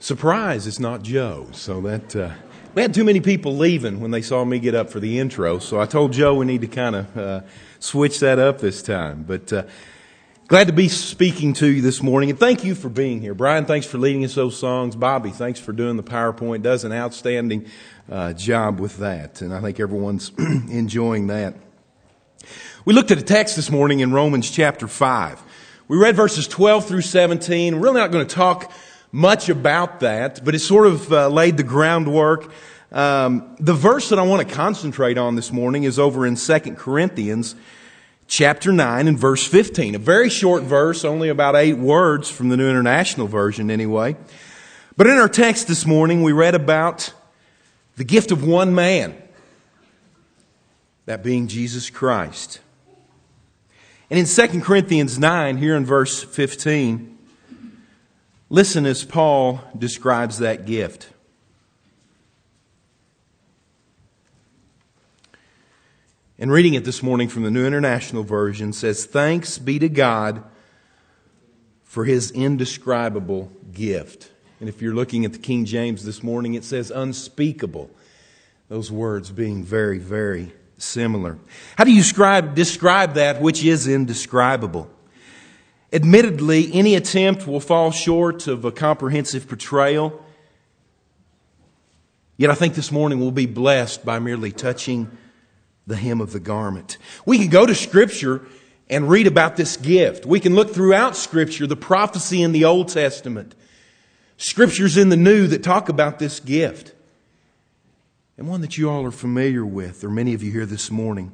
Surprise, it's not Joe. So we had too many people leaving when they saw me get up for the intro. So I told Joe we need to kind of switch that up this time. But glad to be speaking to you this morning. And thank you for being here. Brian, thanks for leading us those songs. Bobby, thanks for doing the PowerPoint. Does an outstanding job with that. And I think everyone's enjoying that. We looked at a text this morning in Romans chapter 5. We read verses 12 through 17. We're really not going to talk much about that, but it sort of laid the groundwork. The verse that I want to concentrate on this morning is over in 2 Corinthians chapter 9 and verse 15. A very short verse, only about 8 words from the New International Version anyway. But in our text this morning, we read about the gift of one man, that being Jesus Christ. And in 2 Corinthians 9, here in verse 15, listen as Paul describes that gift. And reading it this morning from the New International Version says, "Thanks be to God for His indescribable gift." And if you're looking at the King James this morning, it says unspeakable. Those words being very, very similar. How do you describe that which is indescribable? Admittedly, any attempt will fall short of a comprehensive portrayal. Yet I think this morning we'll be blessed by merely touching the hem of the garment. We can go to Scripture and read about this gift. We can look throughout Scripture, the prophecy in the Old Testament, Scriptures in the New that talk about this gift. And one that you all are familiar with, or many of you here this morning.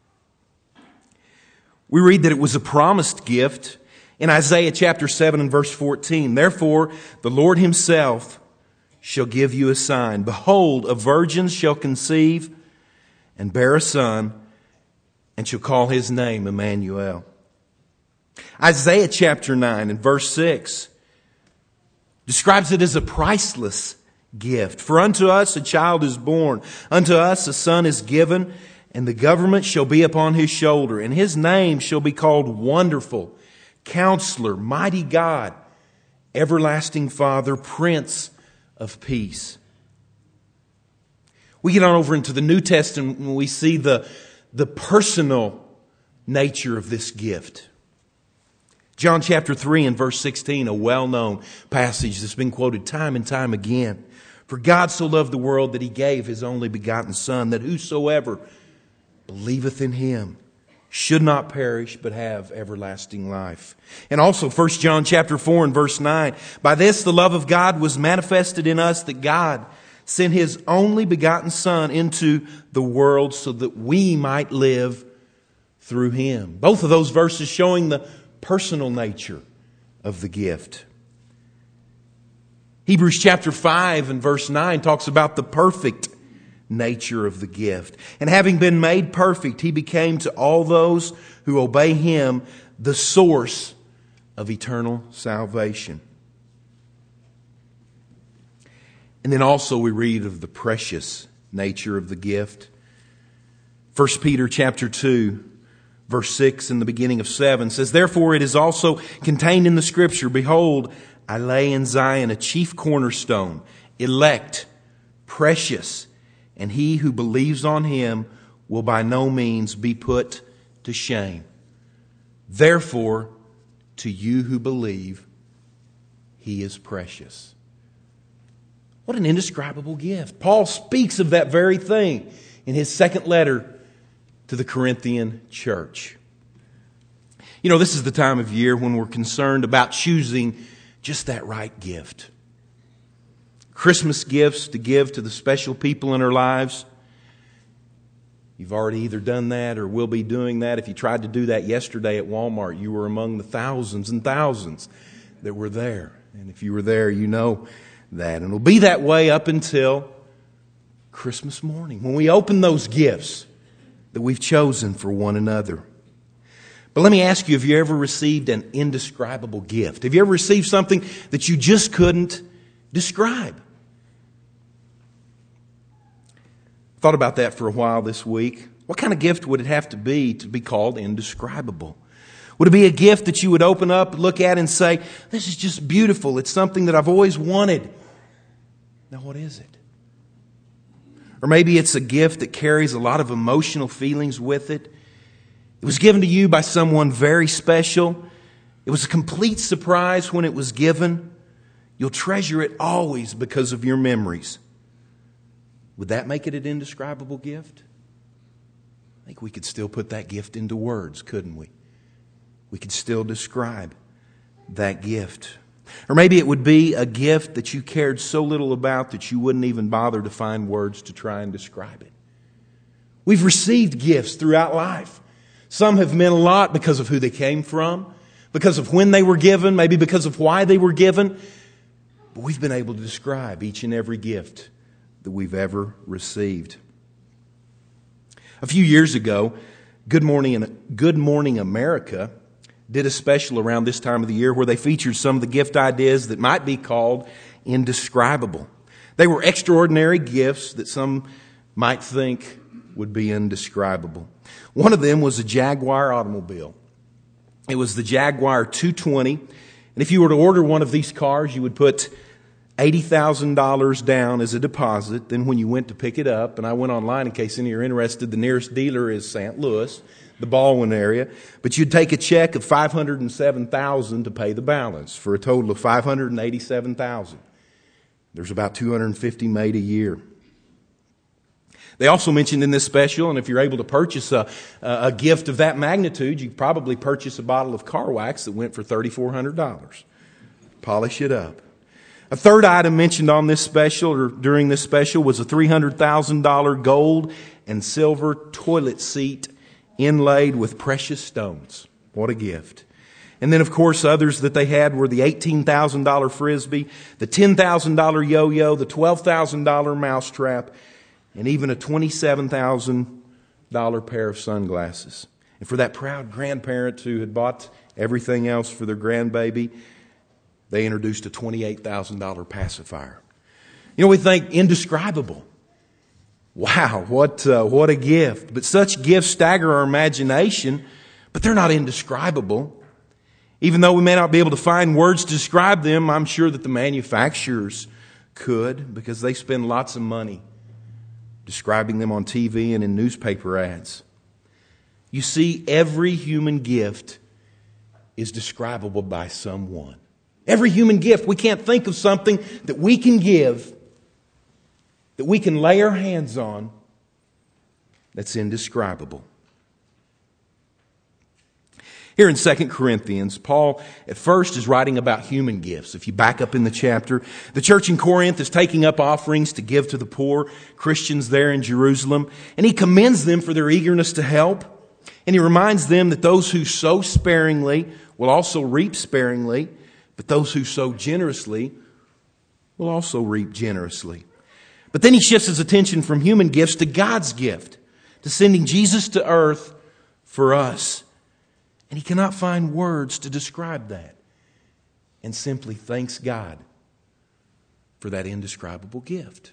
We read that it was a promised gift in Isaiah chapter 7 and verse 14. "Therefore, the Lord Himself shall give you a sign. Behold, a virgin shall conceive and bear a son, and shall call His name Emmanuel." Isaiah chapter 9 and verse 6 describes it as a priceless gift. "For unto us a child is born, unto us a son is given, and the government shall be upon His shoulder, and His name shall be called Wonderful, Counselor, Mighty God, Everlasting Father, Prince of Peace." We get on over into the New Testament and we see the personal nature of this gift. John chapter 3 and verse 16, a well-known passage that's been quoted time and time again. "For God so loved the world that He gave His only begotten Son, that whosoever believeth in Him should not perish, but have everlasting life." And also 1 John chapter 4 and verse 9. "By this the love of God was manifested in us, that God sent His only begotten Son into the world so that we might live through Him." Both of those verses showing the personal nature of the gift. Hebrews chapter 5 and verse 9 talks about the perfect nature of the gift. "And having been made perfect, He became to all those who obey Him the source of eternal salvation." And then also we read of the precious nature of the gift. 1 Peter chapter 2, verse 6 and the beginning of 7 says, "Therefore it is also contained in the Scripture, Behold, I lay in Zion a chief cornerstone, elect, precious, and he who believes on Him will by no means be put to shame. Therefore, to you who believe, He is precious." What an indescribable gift. Paul speaks of that very thing in his second letter to the Corinthian church. You know, this is the time of year when we're concerned about choosing just that right gift. Christmas gifts to give to the special people in our lives. You've already either done that or will be doing that. If you tried to do that yesterday at Walmart, you were among the thousands and thousands that were there. And if you were there, you know that. And it'll be that way up until Christmas morning, when we open those gifts that we've chosen for one another. But let me ask you, have you ever received an indescribable gift? Have you ever received something that you just couldn't describe? Thought about that for a while this week. What kind of gift would it have to be called indescribable? Would it be a gift that you would open up, look at and say, "This is just beautiful. It's something that I've always wanted. Now what is it? Or maybe it's a gift that carries a lot of emotional feelings with it. It was given to you by someone very special. It was a complete surprise when it was given. You'll treasure it always because of your memories. Would that make it an indescribable gift? I think we could still put that gift into words, couldn't we? We could still describe that gift. Or maybe it would be a gift that you cared so little about that you wouldn't even bother to find words to try and describe it. We've received gifts throughout life. Some have meant a lot because of who they came from, because of when they were given, maybe because of why they were given. But we've been able to describe each and every gift that we've ever received. A few years ago, Good Morning America did a special around this time of the year where they featured some of the gift ideas that might be called indescribable. They were extraordinary gifts that some might think would be indescribable. One of them was a Jaguar automobile. It was the Jaguar 220. And if you were to order one of these cars, you would put $80,000 down as a deposit. Then when you went to pick it up, and I went online in case any are interested, the nearest dealer is St. Louis, the Baldwin area. But you'd take a check of $507,000 to pay the balance for a total of $587,000. There's about 250 made a year. They also mentioned in this special, and if you're able to purchase a gift of that magnitude, you could probably purchase a bottle of car wax that went for $3,400. Polish it up. A third item mentioned on this special or during this special was a $300,000 gold and silver toilet seat inlaid with precious stones. What a gift. And then, of course, others that they had were the $18,000 Frisbee, the $10,000 yo-yo, the $12,000 mousetrap, and even a $27,000 pair of sunglasses. And for that proud grandparent who had bought everything else for their grandbaby, they introduced a $28,000 pacifier. You know, we think indescribable. Wow, what a gift. But such gifts stagger our imagination, but they're not indescribable. Even though we may not be able to find words to describe them, I'm sure that the manufacturers could, because they spend lots of money describing them on TV and in newspaper ads. You see, every human gift is describable by someone. Every human gift. We can't think of something that we can give, that we can lay our hands on, that's indescribable. Here in 2 Corinthians, Paul at first is writing about human gifts. If you back up in the chapter, the church in Corinth is taking up offerings to give to the poor Christians there in Jerusalem, and he commends them for their eagerness to help. And he reminds them that those who sow sparingly will also reap sparingly, but those who sow generously will also reap generously. But then he shifts his attention from human gifts to God's gift, to sending Jesus to earth for us. And he cannot find words to describe that, and simply thanks God for that indescribable gift.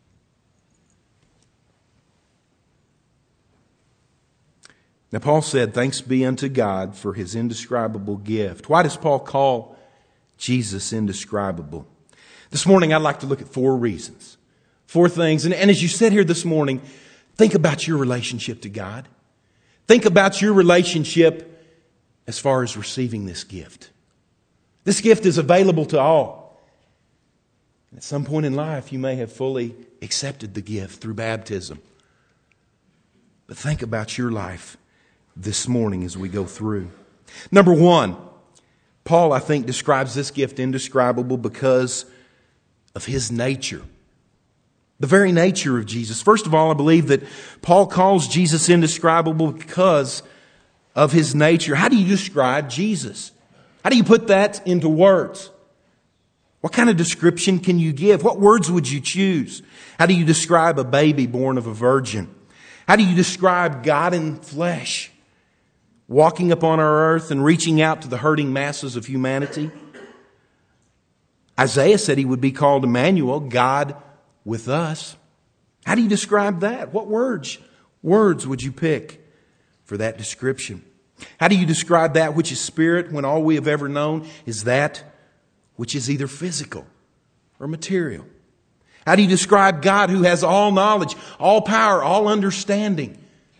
Now, Paul said, "Thanks be unto God for his indescribable gift." Why does Paul call Jesus indescribable? This morning, I'd like to look at 4 reasons. 4 things. And as you sit here this morning, think about your relationship to God. Think about your relationship as far as receiving this gift. This gift is available to all. At some point in life, you may have fully accepted the gift through baptism. But think about your life this morning as we go through. Number 1, Paul, I think, describes this gift indescribable because of his nature. The very nature of Jesus. First of all, I believe that Paul calls Jesus indescribable because of his nature. How do you describe Jesus? How do you put that into words? What kind of description can you give? What words would you choose? How do you describe a baby born of a virgin? How do you describe God in flesh, walking upon our earth and reaching out to the hurting masses of humanity? Isaiah said he would be called Emmanuel, God with us. How do you describe that? What words would you pick for that description? How do you describe that which is spirit when all we have ever known is that which is either physical or material? How do you describe God who has all knowledge, all power, all understanding,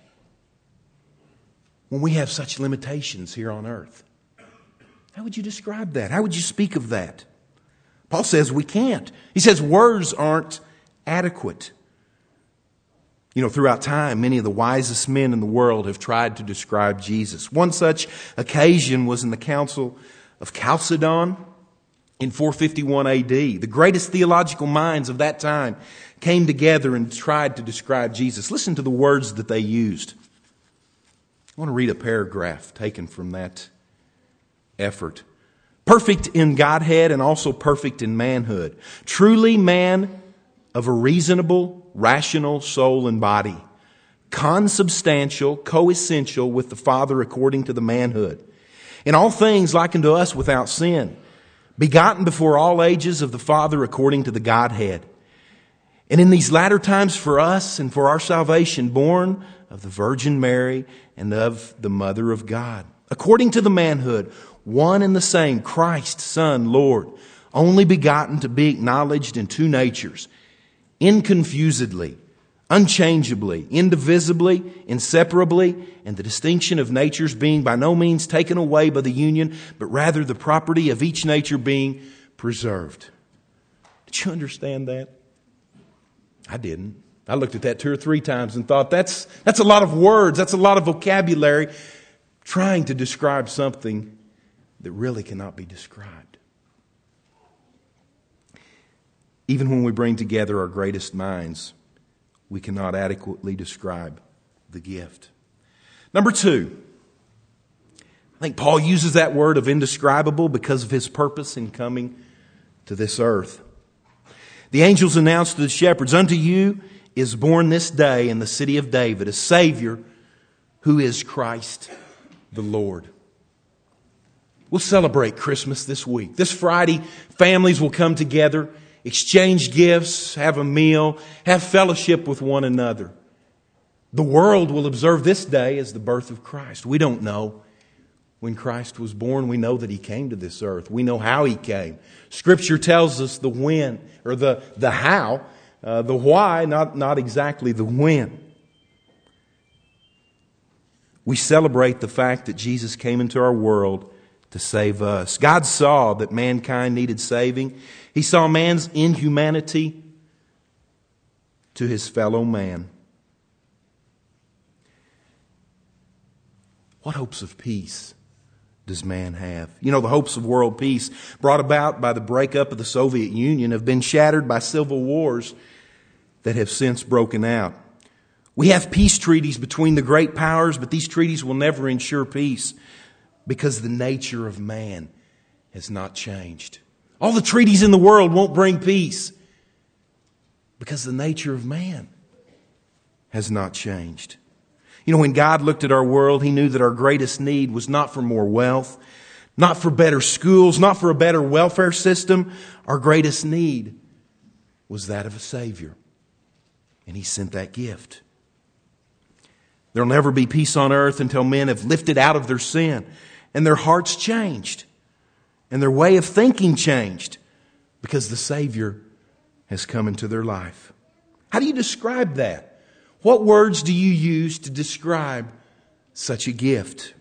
when we have such limitations here on earth? How would you describe that? How would you speak of that? Paul says we can't. He says words aren't adequate. Throughout time, many of the wisest men in the world have tried to describe Jesus. One such occasion was in the Council of Chalcedon in 451 AD. The greatest theological minds of that time came together and tried to describe Jesus. Listen to the words that they used. I want to read a paragraph taken from that effort. Perfect in Godhead and also perfect in manhood. Truly man of a reasonable, rational soul and body. Consubstantial, coessential with the Father according to the manhood. In all things like unto us without sin. Begotten before all ages of the Father according to the Godhead. And in these latter times for us and for our salvation, born of the Virgin Mary and of the Mother of God. According to the manhood, one and the same, Christ, Son, Lord, only begotten to be acknowledged in two natures, inconfusedly, unchangeably, indivisibly, inseparably, and the distinction of natures being by no means taken away by the union, but rather the property of each nature being preserved. Did you understand that? I didn't. I looked at that 2 or 3 times and thought, that's a lot of words, that's a lot of vocabulary, trying to describe something that really cannot be described. Even when we bring together our greatest minds, we cannot adequately describe the gift. Number 2, I think Paul uses that word of indescribable because of his purpose in coming to this earth. The angels announced to the shepherds, unto you is born this day in the city of David a Savior who is Christ the Lord. We'll celebrate Christmas this week. This Friday, families will come together, exchange gifts, have a meal, have fellowship with one another. The world will observe this day as the birth of Christ. We don't know when Christ was born. We know that He came to this earth. We know how He came. Scripture tells us the when, or the how, the why, not exactly the when. We celebrate the fact that Jesus came into our world to save us. God saw that mankind needed saving. He saw man's inhumanity to his fellow man. What hopes of peace does man have? The hopes of world peace brought about by the breakup of the Soviet Union have been shattered by civil wars that have since broken out. We have peace treaties between the great powers, but these treaties will never ensure peace because the nature of man has not changed. All the treaties in the world won't bring peace because the nature of man has not changed. When God looked at our world, He knew that our greatest need was not for more wealth, not for better schools, not for a better welfare system. Our greatest need was that of a Savior. And He sent that gift. There'll never be peace on earth until men have lifted out of their sin and their hearts changed and their way of thinking changed because the Savior has come into their life. How do you describe that? What words do you use to describe such a gift?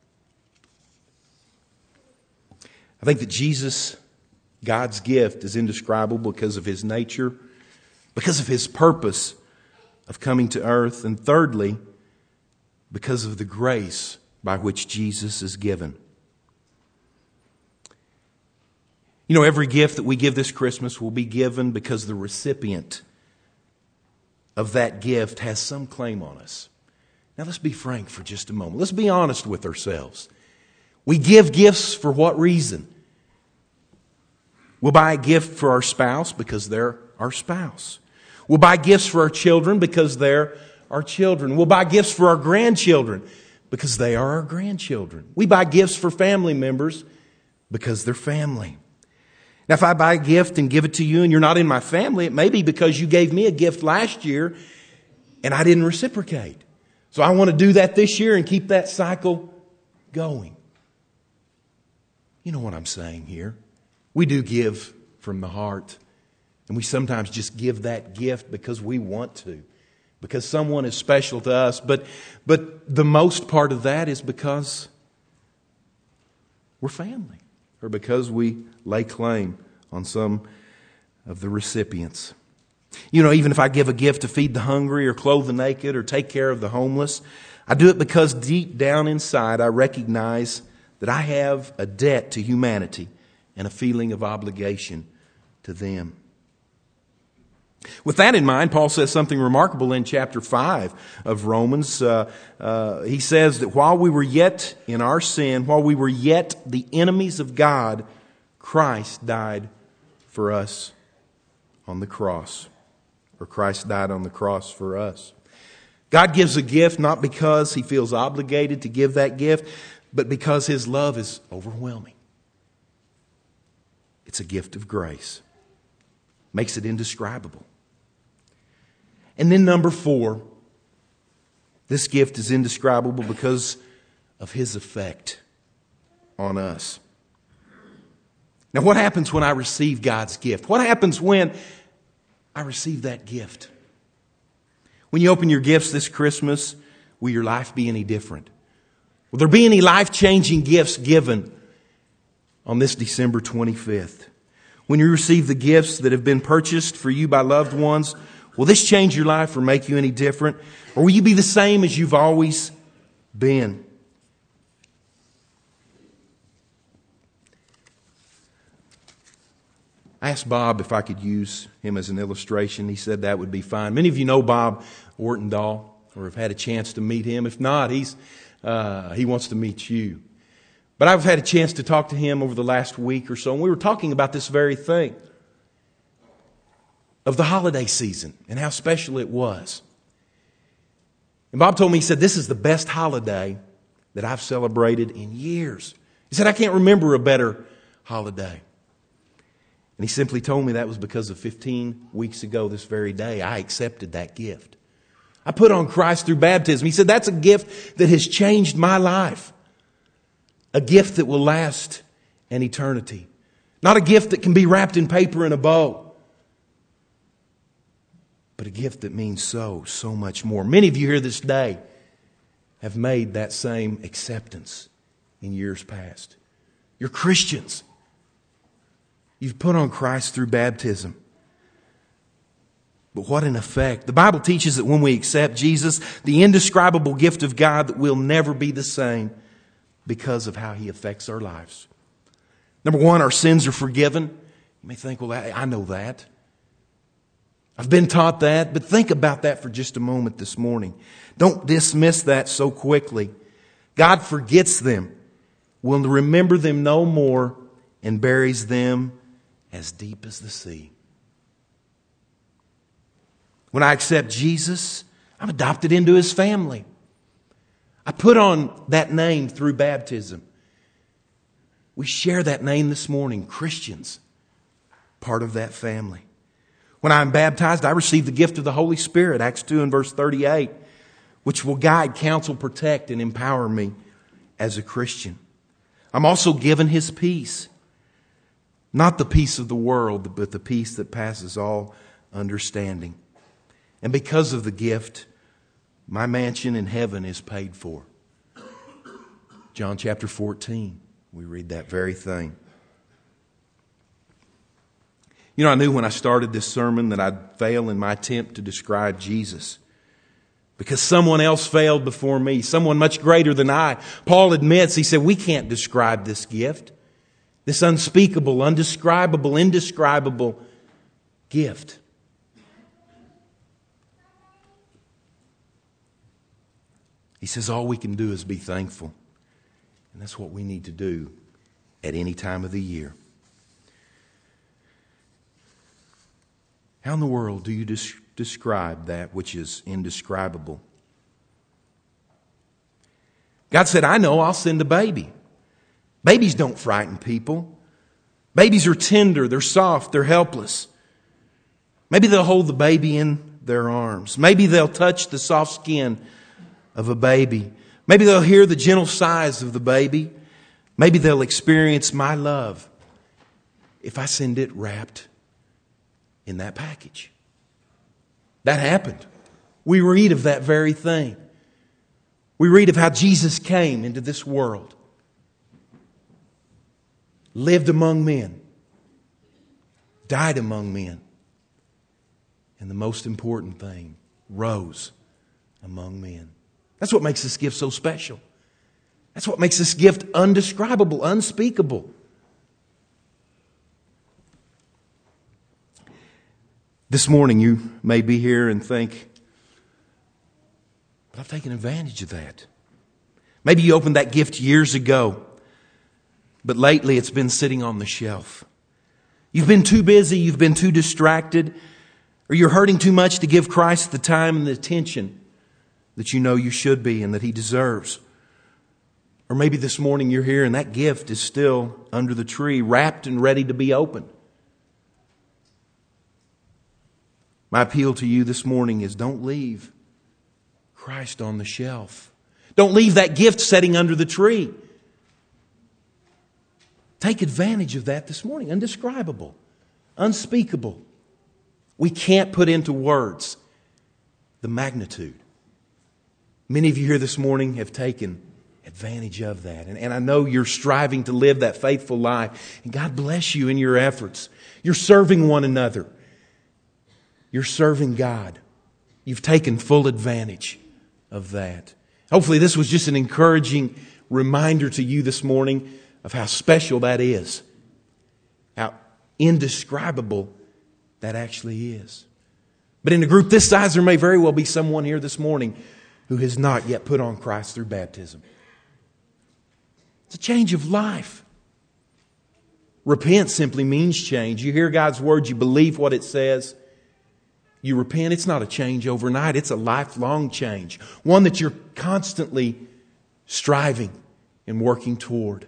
I think that Jesus, God's gift, is indescribable because of His nature, because of His purpose of coming to earth, and thirdly, because of the grace by which Jesus is given. Every gift that we give this Christmas will be given because the recipient of that gift has some claim on us. Now let's be frank for just a moment. Let's be honest with ourselves. We give gifts for what reason? We'll buy a gift for our spouse because they're our spouse. We'll buy gifts for our children because they're our children. We'll buy gifts for our grandchildren because they are our grandchildren. We buy gifts for family members because they're family. Now, if I buy a gift and give it to you and you're not in my family, it may be because you gave me a gift last year and I didn't reciprocate. So I want to do that this year and keep that cycle going. You know what I'm saying here. We do give from the heart And we sometimes just give that gift because we want to, because someone is special to us. But the most part of that is because we're family, or because we lay claim on some of the recipients. You know, even if I give a gift to feed the hungry or clothe the naked or take care of the homeless, I do it because deep down inside I recognize that I have a debt to humanity and a feeling of obligation to them. With that in mind, Paul says something remarkable in chapter 5 of Romans. He says that while we were yet in our sin, while we were yet the enemies of God, Christ died for us on the cross. Or Christ died on the cross for us. God gives a gift not because He feels obligated to give that gift, but because His love is overwhelming. It's a gift of grace. Makes it indescribable. And then number 4, this gift is indescribable because of His effect on us. Now, what happens when I receive God's gift? What happens when I receive that gift? When you open your gifts this Christmas, will your life be any different? Will there be any life-changing gifts given on this December 25th? When you receive the gifts that have been purchased for you by loved ones, will this change your life or make you any different? Or will you be the same as you've always been? I asked Bob if I could use him as an illustration. He said that would be fine. Many of you know Bob Ortendahl or have had a chance to meet him. If not, he wants to meet you. But I've had a chance to talk to him over the last week or so, and we were talking about this very thing of the holiday season and how special it was. And Bob told me, he said, this is the best holiday that I've celebrated in years. He said, I can't remember a better holiday. And he simply told me that was because of 15 weeks ago this very day, I accepted that gift. I put on Christ through baptism. He said, that's a gift that has changed my life. A gift that will last an eternity. Not a gift that can be wrapped in paper in a bow. But a gift that means so much more. Many of you here this day have made that same acceptance in years past. You're Christians. You've put on Christ through baptism. But what an effect. The Bible teaches that when we accept Jesus, the indescribable gift of God, that we'll never be the same because of how He affects our lives. Number 1, our sins are forgiven. You may think, well, I know that. I've been taught that, but think about that for just a moment this morning. Don't dismiss that so quickly. God forgets them, will remember them no more, and buries them as deep as the sea. When I accept Jesus, I'm adopted into His family. I put on that name through baptism. We share that name this morning, Christians, part of that family. When I'm baptized, I receive the gift of the Holy Spirit, Acts 2 and verse 38, which will guide, counsel, protect, and empower me as a Christian. I'm also given His peace. Not the peace of the world, but the peace that passes all understanding. And because of the gift, my mansion in heaven is paid for. John chapter 14, we read that very thing. You know, I knew when I started this sermon that I'd fail in my attempt to describe Jesus. Because someone else failed before me, someone much greater than I. Paul admits, he said, we can't describe this gift. This unspeakable, undescribable, indescribable gift. He says all we can do is be thankful. And that's what we need to do at any time of the year. How in the world do you describe that which is indescribable? God said, I know, I'll send a baby. Babies don't frighten people. Babies are tender, they're soft, they're helpless. Maybe they'll hold the baby in their arms. Maybe they'll touch the soft skin of a baby. Maybe they'll hear the gentle sighs of the baby. Maybe they'll experience my love if I send it wrapped in that package. That happened. We read of that very thing. We read of how Jesus came into this world, lived among men, died among men, and the most important thing, rose among men. That's what makes this gift so special. That's what makes this gift undescribable, unspeakable. This morning you may be here and think, but I've taken advantage of that. Maybe you opened that gift years ago, but lately it's been sitting on the shelf. You've been too busy, you've been too distracted, or you're hurting too much to give Christ the time and the attention that you know you should be and that He deserves. Or maybe this morning you're here and that gift is still under the tree, wrapped and ready to be opened. My appeal to you this morning is don't leave Christ on the shelf. Don't leave that gift sitting under the tree. Take advantage of that this morning. Undescribable, unspeakable. We can't put into words the magnitude. Many of you here this morning have taken advantage of that. And I know you're striving to live that faithful life. And God bless you in your efforts. You're serving one another. You're serving God. You've taken full advantage of that. Hopefully this was just an encouraging reminder to you this morning of how special that is. How indescribable that actually is. But in a group this size, there may very well be someone here this morning who has not yet put on Christ through baptism. It's a change of life. Repent simply means change. You hear God's word, you believe what it says. You repent. It's not a change overnight. It's a lifelong change. One that you're constantly striving and working toward.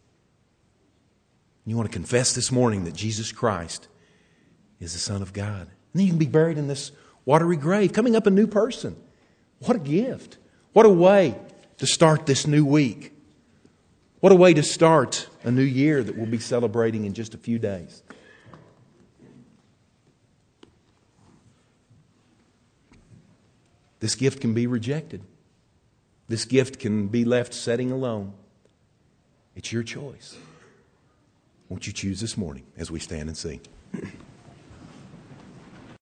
You want to confess this morning that Jesus Christ is the Son of God. And then you can be buried in this watery grave, coming up a new person. What a gift. What a way to start this new week. What a way to start a new year that we'll be celebrating in just a few days. This gift can be rejected. This gift can be left setting alone. It's your choice. Won't you choose this morning as we stand and sing?